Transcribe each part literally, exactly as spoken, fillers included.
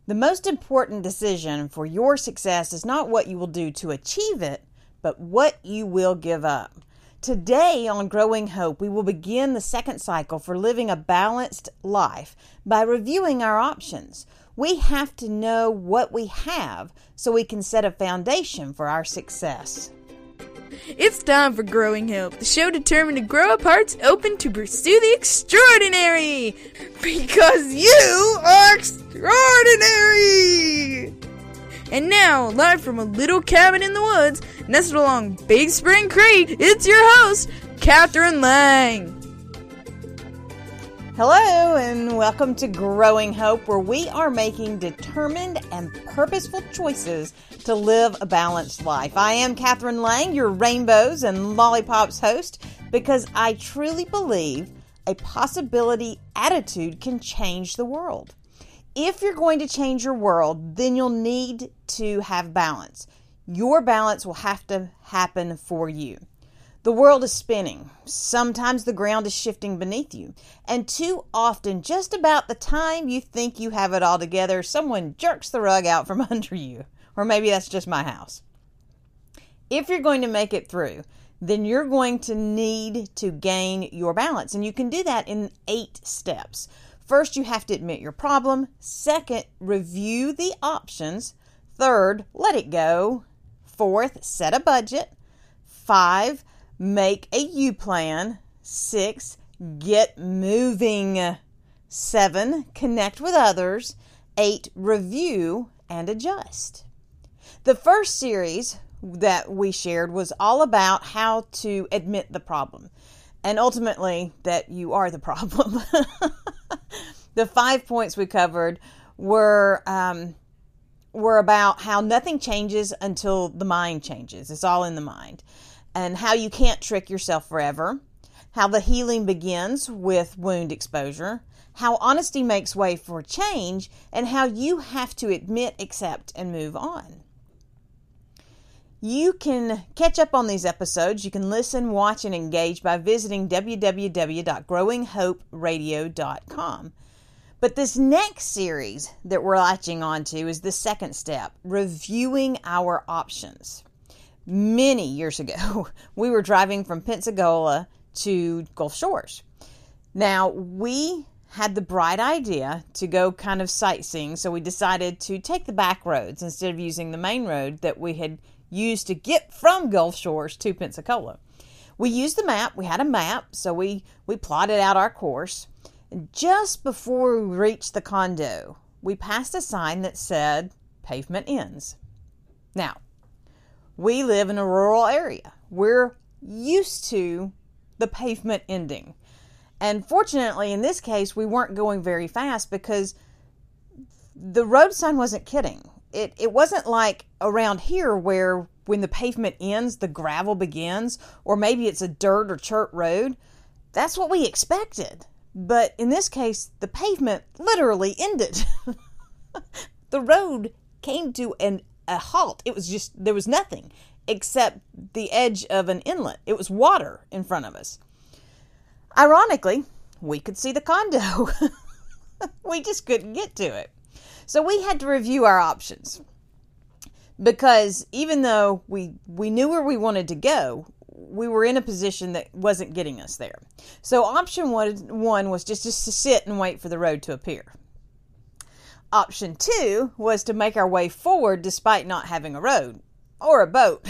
The most important decision for your success is not what you will do to achieve it, but what you will give up. Today on Growing Hope, we will begin the second cycle for living a balanced life by reviewing our options. We have to know what we have so we can set a foundation for our success. It's time for Growing Hope, the show determined to grow up hearts open to pursue the extraordinary. Because you are extraordinary! And now, live from a little cabin in the woods, nestled along Big Spring Creek, it's your host, Catherine Lang. Hello, and welcome to Growing Hope, where we are making determined and purposeful choices to live a balanced life. I am Catherine Lang, your Rainbows and Lollipops host, because I truly believe a possibility attitude can change the world. If you're going to change your world, then you'll need to have balance. Your balance will have to happen for you. The world is spinning. Sometimes the ground is shifting beneath you. And too often, just about the time you think you have it all together, someone jerks the rug out from under you. Or maybe that's just my house. If you're going to make it through, then you're going to need to gain your balance. And you can do that in eight steps. First, you have to admit your problem. Second, review the options. Third, let it go. Fourth, set a budget. Five, make a U-plan. Six, get moving. Seven, connect with others. Eight, review and adjust. The first series that we shared was all about how to admit the problem, and ultimately that you are the problem. The five points we covered were um, were about how nothing changes until the mind changes. It's all in the mind. And how you can't trick yourself forever. How the healing begins with wound exposure. How honesty makes way for change. And how you have to admit, accept, and move on. You can catch up on these episodes. You can listen, watch, and engage by visiting w w w dot growing hope radio dot com. But this next series that we're latching onto is the second step, reviewing our options. Many years ago, we were driving from Pensacola to Gulf Shores. Now, we had the bright idea to go kind of sightseeing, so we decided to take the back roads instead of using the main road that we had used to get from Gulf Shores to Pensacola. We used the map. We had a map, so we, we plotted out our course. And just before we reached the condo, we passed a sign that said, pavement ends. Now, we live in a rural area. We're used to the pavement ending. And fortunately, in this case, we weren't going very fast because the road sign wasn't kidding. It it wasn't like around here where when the pavement ends, the gravel begins, or maybe it's a dirt or chert road. That's what we expected. But in this case, the pavement literally ended. The road came to an, a halt. It was just, there was nothing except the edge of an inlet. It was water in front of us. Ironically, we could see the condo. We just couldn't get to it. So we had to review our options. Because even though we, we knew where we wanted to go, we were in a position that wasn't getting us there. So option one, one was just, just to sit and wait for the road to appear. Option two was to make our way forward despite not having a road or a boat.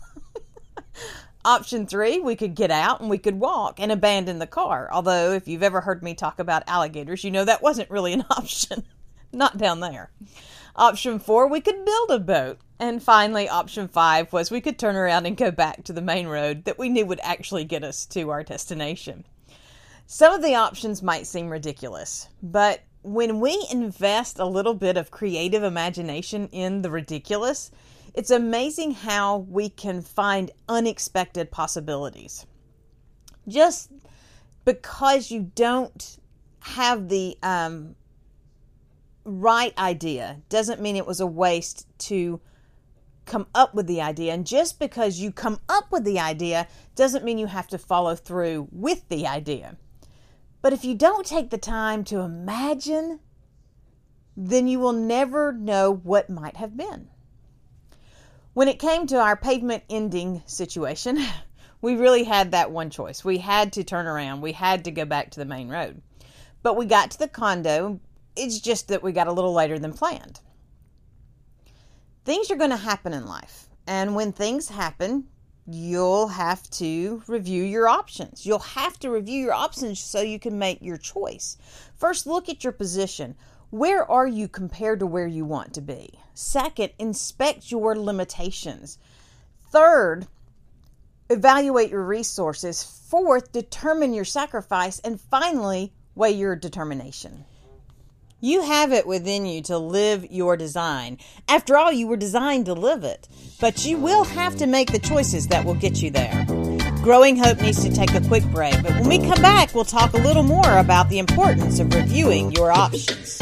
Option three, we could get out and we could walk and abandon the car. Although if you've ever heard me talk about alligators, you know that wasn't really an option. Not down there. Option four, we could build a boat. And finally, option five was we could turn around and go back to the main road that we knew would actually get us to our destination. Some of the options might seem ridiculous, but when we invest a little bit of creative imagination in the ridiculous, it's amazing how we can find unexpected possibilities. Just because you don't have the um, right idea doesn't mean it was a waste to come up with the idea. And just because you come up with the idea doesn't mean you have to follow through with the idea. But if you don't take the time to imagine then you will never know what might have been. When it came to our pavement ending situation, we really had that one choice. We had to turn around. We had to go back to the main road. But we got to the condo. It's just that we got a little later than planned. Things are going to happen in life. And when things happen, you'll have to review your options. You'll have to review your options so you can make your choice. First, look at your position. Where are you compared to where you want to be? Second, inspect your limitations. Third, evaluate your resources. Fourth, determine your sacrifice. And finally, weigh your determination. You have it within you to live your design. After all, you were designed to live it. But you will have to make the choices that will get you there. Growing Hope needs to take a quick break, but when we come back, we'll talk a little more about the importance of reviewing your options.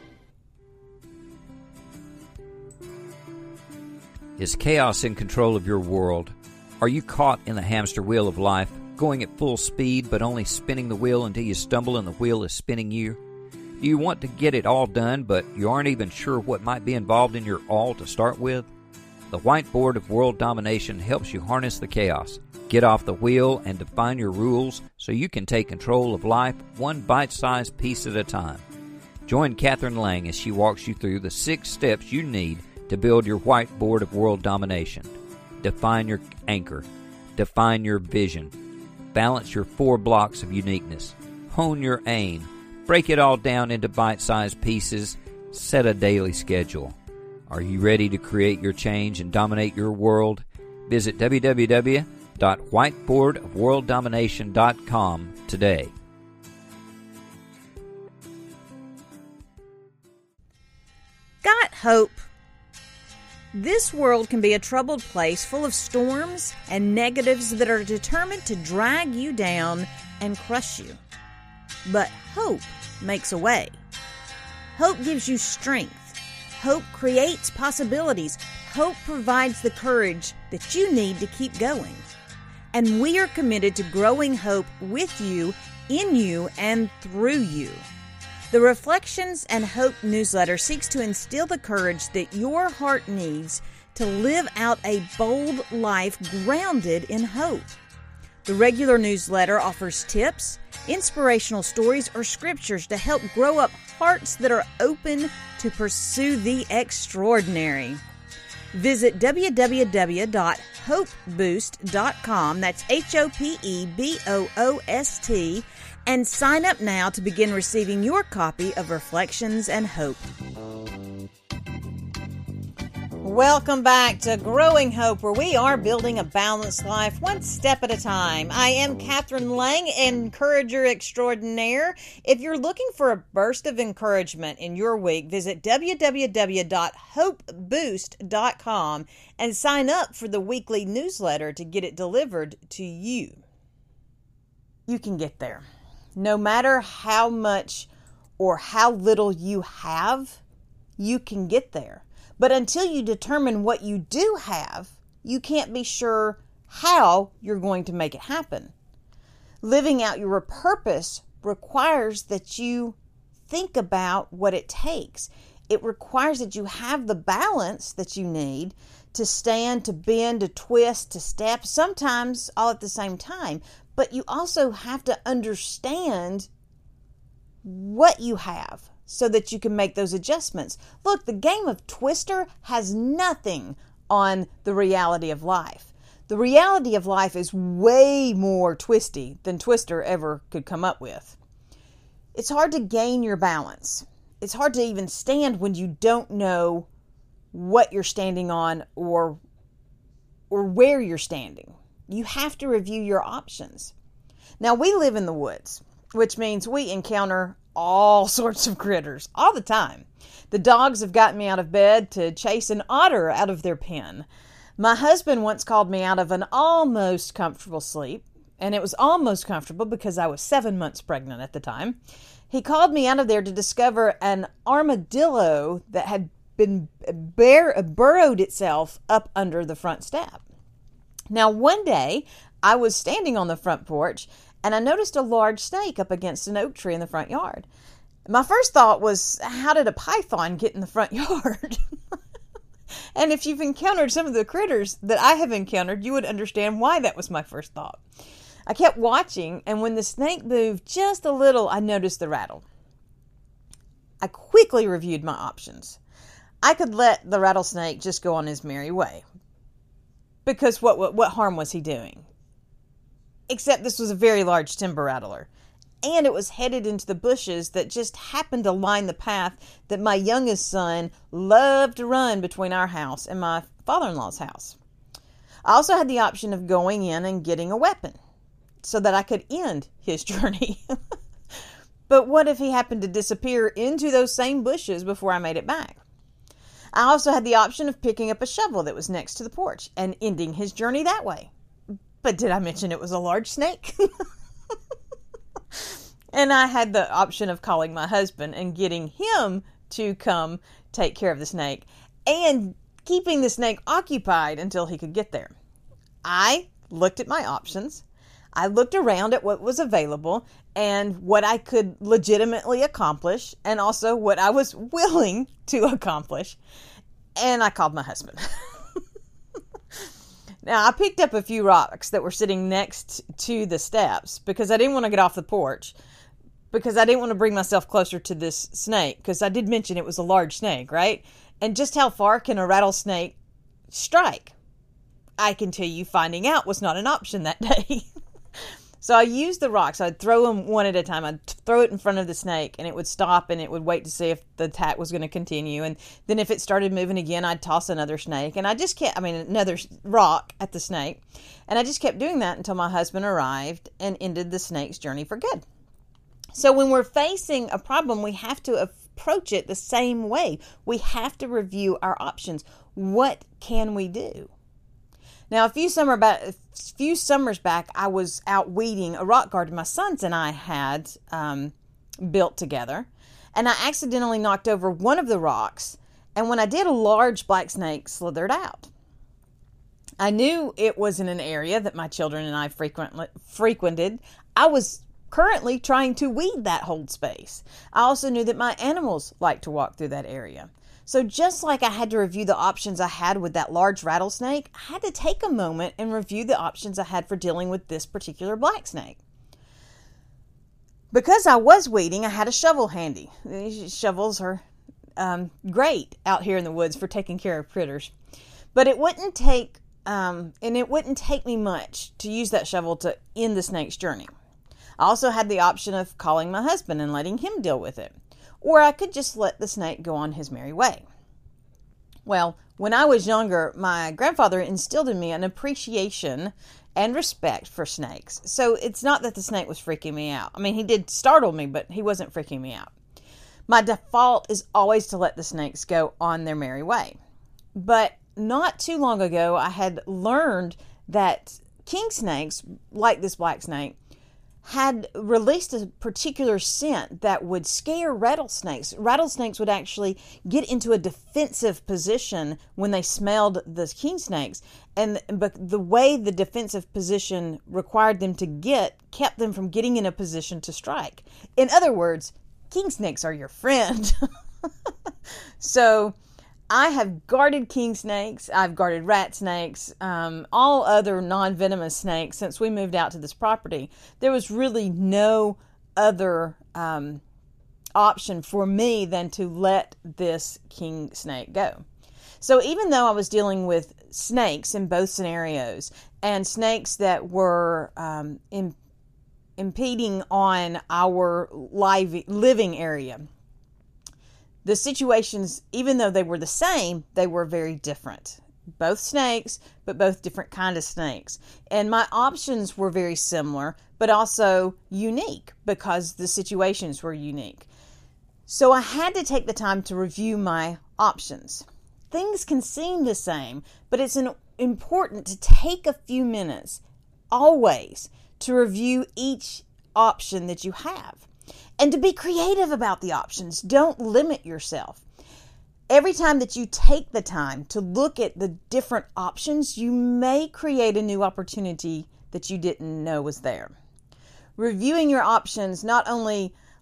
Is chaos in control of your world? Are you caught in the hamster wheel of life, going at full speed but only spinning the wheel until you stumble and the wheel is spinning you? Do you want to get it all done, but you aren't even sure what might be involved in your all to start with? The Whiteboard of World Domination helps you harness the chaos, get off the wheel, and define your rules so you can take control of life one bite-sized piece at a time. Join Catherine Lang as she walks you through the six steps you need to build your Whiteboard of World Domination. Define your anchor. Define your vision. Balance your four blocks of uniqueness. Hone your aim. Break it all down into bite-sized pieces. Set a daily schedule. Are you ready to create your change and dominate your world? Visit w w w dot whiteboard of world domination dot com today. Got hope. This world can be a troubled place full of storms and negatives that are determined to drag you down and crush you. But hope makes a way. Hope gives you strength. Hope creates possibilities. Hope provides the courage that you need to keep going. And we are committed to growing hope with you, in you, and through you. The Reflections and Hope newsletter seeks to instill the courage that your heart needs to live out a bold life grounded in hope. The regular newsletter offers tips, inspirational stories, or scriptures to help grow up hearts that are open to pursue the extraordinary. Visit w w w dot hope boost dot com, that's H O P E B O O S T, and sign up now to begin receiving your copy of Reflections and Hope. Welcome back to Growing Hope, where we are building a balanced life one step at a time. I am Catherine Lang, Encourager Extraordinaire. If you're looking for a burst of encouragement in your week, visit w w w dot hope boost dot com and sign up for the weekly newsletter to get it delivered to you. You can get there. No matter how much or how little you have, you can get there. But until you determine what you do have, you can't be sure how you're going to make it happen. Living out your purpose requires that you think about what it takes. It requires that you have the balance that you need to stand, to bend, to twist, to step, sometimes all at the same time. But you also have to understand what you have so that you can make those adjustments. Look, the game of Twister has nothing on the reality of life. The reality of life is way more twisty than Twister ever could come up with. It's hard to gain your balance. It's hard to even stand when you don't know what you're standing on or, or where you're standing. You have to review your options. Now, we live in the woods, which means we encounter all sorts of critters all the time. The dogs have gotten me out of bed to chase an otter out of their pen. My husband once called me out of an almost comfortable sleep, and it was almost comfortable because I was seven months pregnant at the time. He called me out of there to discover an armadillo that had been bur- burrowed itself up under the front step. Now, one day, I was standing on the front porch, and I noticed a large snake up against an oak tree in the front yard. My first thought was, how did a python get in the front yard? And if you've encountered some of the critters that I have encountered, you would understand why that was my first thought. I kept watching, and when the snake moved just a little, I noticed the rattle. I quickly reviewed my options. I could let the rattlesnake just go on his merry way. Because what, what, what harm was he doing? Except this was a very large timber rattler. And it was headed into the bushes that just happened to line the path that my youngest son loved to run between our house and my father-in-law's house. I also had the option of going in and getting a weapon so that I could end his journey. But what if he happened to disappear into those same bushes before I made it back? I also had the option of picking up a shovel that was next to the porch and ending his journey that way. But did I mention it was a large snake? And I had the option of calling my husband and getting him to come take care of the snake and keeping the snake occupied until he could get there. I looked at my options. I looked around at what was available and what I could legitimately accomplish and also what I was willing to accomplish. And I called my husband. Now, I picked up a few rocks that were sitting next to the steps because I didn't want to get off the porch, because I didn't want to bring myself closer to this snake, because I did mention it was a large snake, right? And just how far can a rattlesnake strike? I can tell you finding out was not an option that day. So I used the rocks. I'd throw them one at a time. I'd throw it in front of the snake, and it would stop, and it would wait to see if the attack was going to continue. And then if it started moving again, I'd toss another snake. And I just kept, I mean, another rock at the snake. And I just kept doing that until my husband arrived and ended the snake's journey for good. So when we're facing a problem, we have to approach it the same way. We have to review our options. What can we do? Now, a few summer back, a few summers back, I was out weeding a rock garden my sons and I had um, built together, and I accidentally knocked over one of the rocks, and when I did, a large black snake slithered out. I knew it was in an area that my children and I frequently frequented. I was currently trying to weed that whole space. I also knew that my animals like to walk through that area. So just like I had to review the options I had with that large rattlesnake, I had to take a moment and review the options I had for dealing with this particular black snake. Because I was weeding, I had a shovel handy. These shovels are um, great out here in the woods for taking care of critters. But it wouldn't take, um, and it wouldn't take me much to use that shovel to end the snake's journey. I also had the option of calling my husband and letting him deal with it. Or I could just let the snake go on his merry way. Well, when I was younger, my grandfather instilled in me an appreciation and respect for snakes. So it's not that the snake was freaking me out. I mean, he did startle me, but he wasn't freaking me out. My default is always to let the snakes go on their merry way. But not too long ago, I had learned that king snakes, like this black snake, had released a particular scent that would scare rattlesnakes. Rattlesnakes would actually get into a defensive position when they smelled the king snakes. And but the way the defensive position required them to get kept them from getting in a position to strike. In other words, king snakes are your friend. So I have guarded king snakes, I've guarded rat snakes, um, all other non-venomous snakes since we moved out to this property. There was really no other um, option for me than to let this king snake go. So even though I was dealing with snakes in both scenarios, and snakes that were um, in, impeding on our live, living area, the situations, even though they were the same, they were very different. Both snakes, but both different kind of snakes. And my options were very similar, but also unique because the situations were unique. So I had to take the time to review my options. Things can seem the same, but it's an, important to take a few minutes, always, to review each option that you have. And to be creative about the options. Don't limit yourself. Every time that you take the time to look at the different options, you may create a new opportunity that you didn't know was there. Reviewing your options not only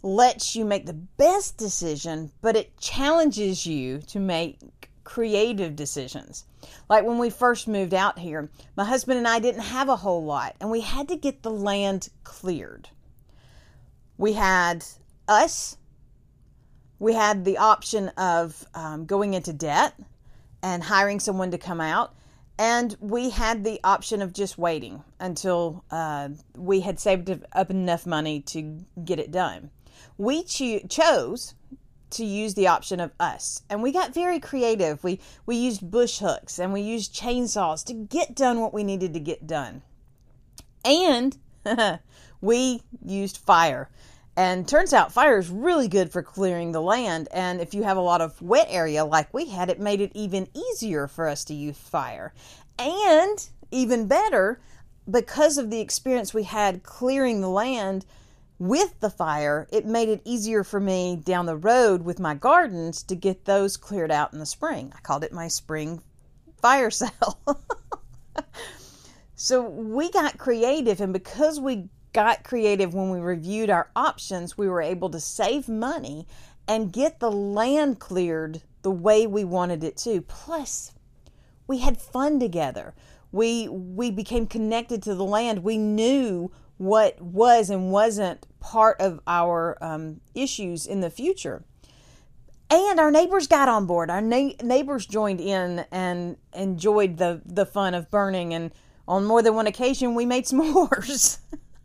lets you make the best decision, but it challenges you to make creative decisions. Like when we first moved out here, my husband and I didn't have a whole lot, and we had to get the land cleared. We had us, we had the option of um, going into debt and hiring someone to come out, and we had the option of just waiting until uh, we had saved up enough money to get it done. We cho- chose to use the option of us, and we got very creative. We we used bush hooks and we used chainsaws to get done what we needed to get done. And we used fire. And turns out fire is really good for clearing the land. And if you have a lot of wet area like we had, it made it even easier for us to use fire. And even better, because of the experience we had clearing the land with the fire, it made it easier for me down the road with my gardens to get those cleared out in the spring. I called it my spring fire sale. So we got creative, and because we got creative when we reviewed our options, we were able to save money and get the land cleared the way we wanted it to. Plus, we had fun together. We we became connected to the land. We knew what was and wasn't part of our um, issues in the future. And our neighbors got on board. Our na- neighbors joined in and enjoyed the, the fun of burning. And on more than one occasion, we made s'mores.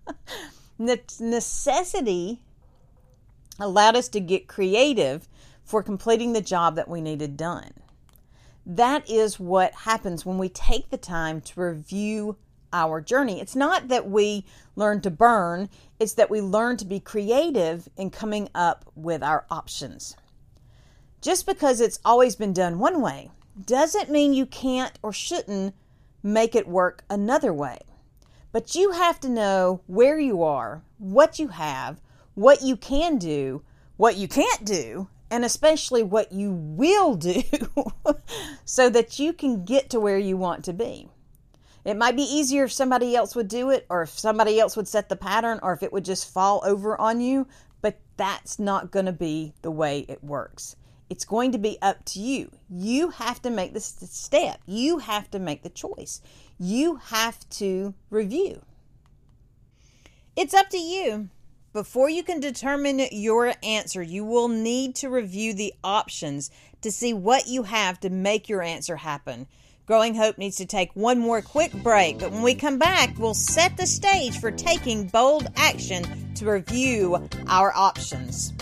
Necessity allowed us to get creative for completing the job that we needed done. That is what happens when we take the time to review our journey. It's not that we learn to burn, it's that we learn to be creative in coming up with our options. Just because it's always been done one way doesn't mean you can't or shouldn't make it work another way. But you have to know where you are, what you have, what you can do, what you can't do, and especially what you will do so that you can get to where you want to be. It might be easier if somebody else would do it, or if somebody else would set the pattern, or if it would just fall over on you, but that's not going to be the way it works. It's going to be up to you. You have to make the step. You have to make the choice. You have to review. It's up to you. Before you can determine your answer, you will need to review the options to see what you have to make your answer happen. Growing Hope needs to take one more quick break, but when we come back, we'll set the stage for taking bold action to review our options.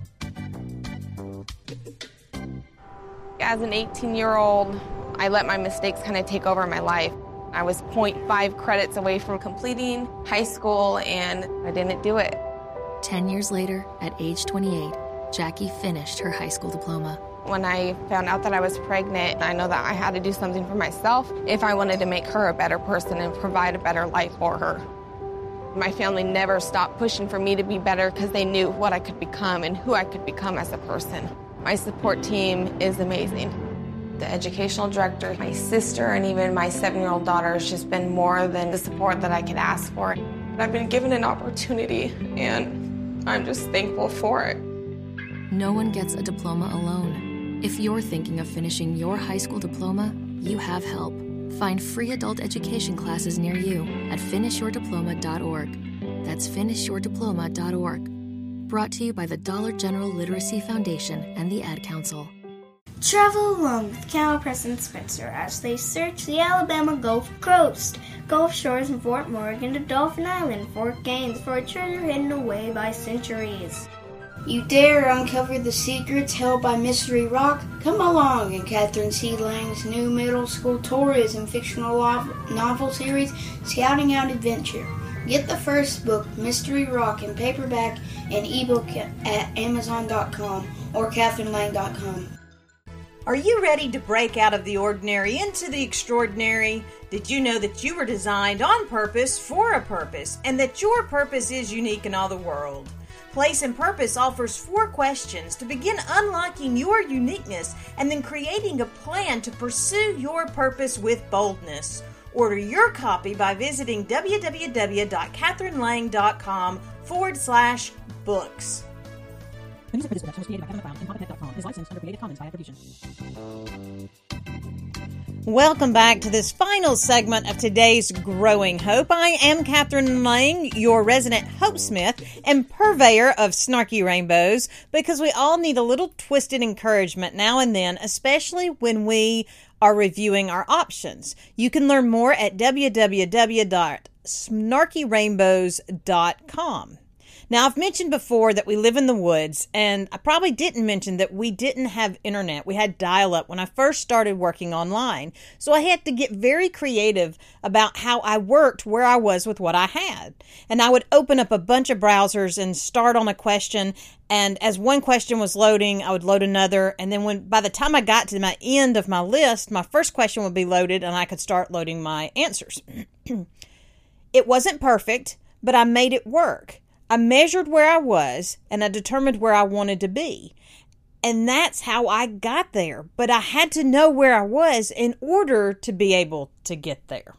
As an eighteen-year-old, I let my mistakes kind of take over my life. I was zero point five credits away from completing high school, and I didn't do it. Ten years later, at age twenty-eight, Jackie finished her high school diploma. When I found out that I was pregnant, I know that I had to do something for myself if I wanted to make her a better person and provide a better life for her. My family never stopped pushing for me to be better because they knew what I could become and who I could become as a person. My support team is amazing. The educational director, my sister, and even my seven-year-old daughter has just been more than the support that I could ask for. I've been given an opportunity, and I'm just thankful for it. No one gets a diploma alone. If you're thinking of finishing your high school diploma, you have help. Find free adult education classes near you at finish your diploma dot org. That's finish your diploma dot org. Brought to you by the Dollar General Literacy Foundation and the Ad Council. Travel along with Cal Press and Spencer as they search the Alabama Gulf Coast, Gulf Shores from Fort Morgan to Dauphin Island, Fort Gaines, for a treasure hidden away by centuries. You dare uncover the secrets held by Mystery Rock? Come along in Catherine C. Lang's new middle school tourism fictional novel series, Scouting Out Adventure. Get the first book, Mystery Rock, in paperback and ebook at amazon dot com or catherine lang dot com. Are you ready to break out of the ordinary into the extraordinary? Did you know that you were designed on purpose for a purpose, and that your purpose is unique in all the world? Place and Purpose offers four questions to begin unlocking your uniqueness and then creating a plan to pursue your purpose with boldness. Order your copy by visiting www.catherinelang.com forward slash books. The music for this production was created by Kevin McLeod and Papa Pet dot com. Is licensed under Creative Commons by attribution. Welcome back to this final segment of today's Growing Hope. I am Catherine Lang, your resident Hope Smith and purveyor of snarky rainbows, because we all need a little twisted encouragement now and then, especially when we are reviewing our options. You can learn more at w w w dot snarky rainbows dot com. Now, I've mentioned before that we live in the woods, and I probably didn't mention that we didn't have internet. We had dial-up when I first started working online, so I had to get very creative about how I worked where I was with what I had. And I would open up a bunch of browsers and start on a question, and as one question was loading, I would load another, and then when by the time I got to my end of my list, my first question would be loaded, and I could start loading my answers. It wasn't perfect, but I made it work. I measured where I was, and I determined where I wanted to be. And that's how I got there. But I had to know where I was in order to be able to get there.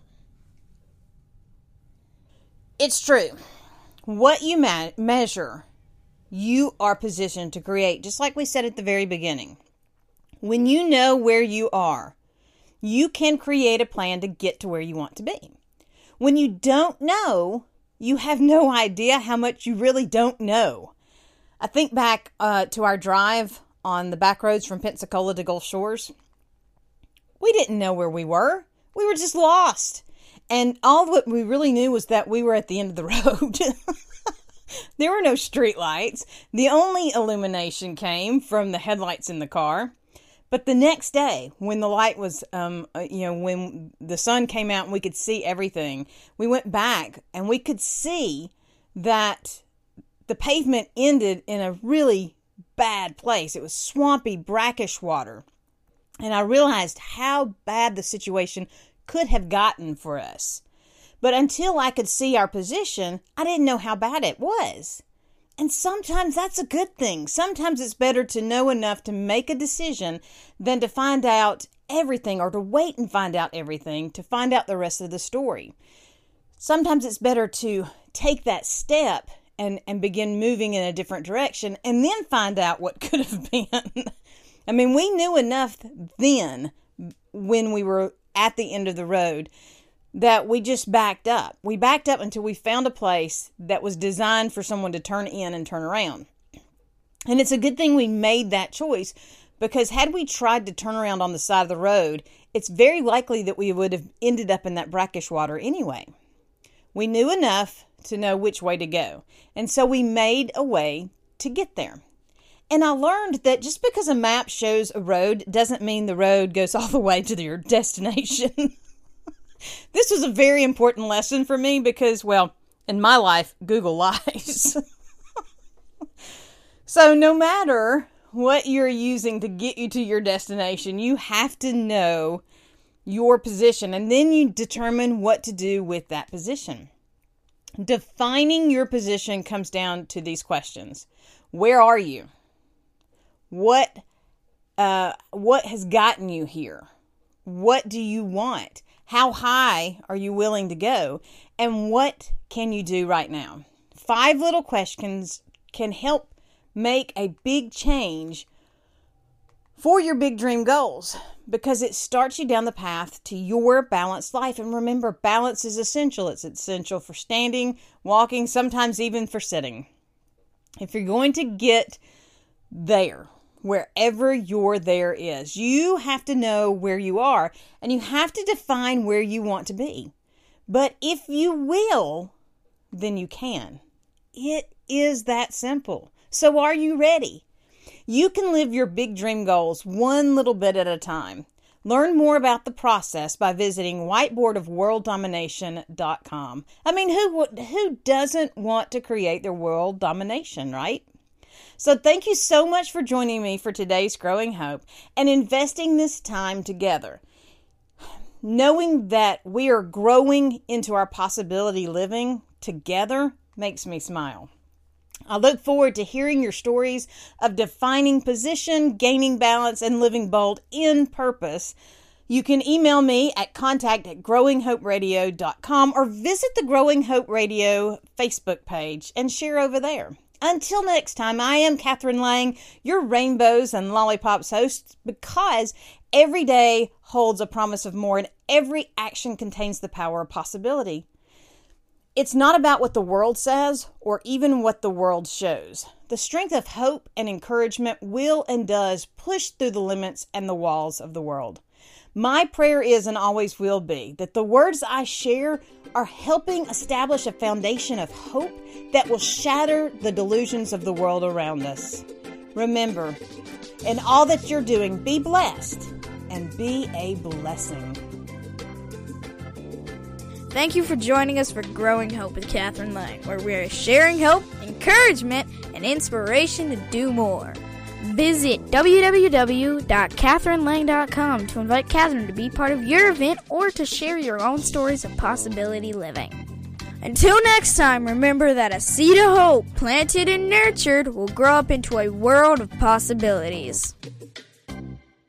It's true. What you ma- measure, you are positioned to create, just like we said at the very beginning. When you know where you are, you can create a plan to get to where you want to be. When you don't know, you have no idea how much you really don't know. I think back uh, to our drive on the back roads from Pensacola to Gulf Shores. We didn't know where we were. We were just lost. And all what we really knew was that we were at the end of the road. There were no street lights. The only illumination came from the headlights in the car. But the next day, when the light was, um, you know, when the sun came out and we could see everything, we went back and we could see that the pavement ended in a really bad place. It was swampy, brackish water. And I realized how bad the situation could have gotten for us. But until I could see our position, I didn't know how bad it was. And sometimes that's a good thing. Sometimes it's better to know enough to make a decision than to find out everything, or to wait and find out everything to find out the rest of the story. Sometimes it's better to take that step and, and begin moving in a different direction and then find out what could have been. I mean, we knew enough then when we were at the end of the road that we just backed up. We backed up until we found a place that was designed for someone to turn in and turn around. And it's a good thing we made that choice, because had we tried to turn around on the side of the road, it's very likely that we would have ended up in that brackish water anyway. We knew enough to know which way to go, and so we made a way to get there. And I learned that just because a map shows a road doesn't mean the road goes all the way to your destination. This was a very important lesson for me because, well, in my life, Google lies. So no matter what you're using to get you to your destination, you have to know your position, and then you determine what to do with that position. Defining your position comes down to these questions. Where are you? What, uh, what has gotten you here? What do you want? How high are you willing to go? And what can you do right now? Five little questions can help make a big change for your big dream goals, because it starts you down the path to your balanced life. And remember, balance is essential. It's essential for standing, walking, sometimes even for sitting. If you're going to get there, wherever your there is, you have to know where you are, and you have to define where you want to be. But if you will, then you can. It is that simple. So are you ready? You can live your big dream goals one little bit at a time. Learn more about the process by visiting whiteboard of world domination dot com. I mean, who who doesn't want to create their world domination, right? So thank you so much for joining me for today's Growing Hope and investing this time together. Knowing that we are growing into our possibility living together makes me smile. I look forward to hearing your stories of defining position, gaining balance, and living bold in purpose. You can email me at contact at growing hope radio dot com or visit the Growing Hope Radio Facebook page and share over there. Until next time, I am Catherine Lang, your Rainbows and Lollipops host, because every day holds a promise of more and every action contains the power of possibility. It's not about what the world says or even what the world shows. The strength of hope and encouragement will and does push through the limits and the walls of the world. My prayer is and always will be that the words I share are helping establish a foundation of hope that will shatter the delusions of the world around us. Remember, in all that you're doing, be blessed and be a blessing. Thank you for joining us for Growing Hope with Catherine Lang, where we are sharing hope, encouragement, and inspiration to do more. Visit w w w dot catherine lang dot com to invite Catherine to be part of your event or to share your own stories of possibility living. Until next time, remember that a seed of hope planted and nurtured will grow up into a world of possibilities.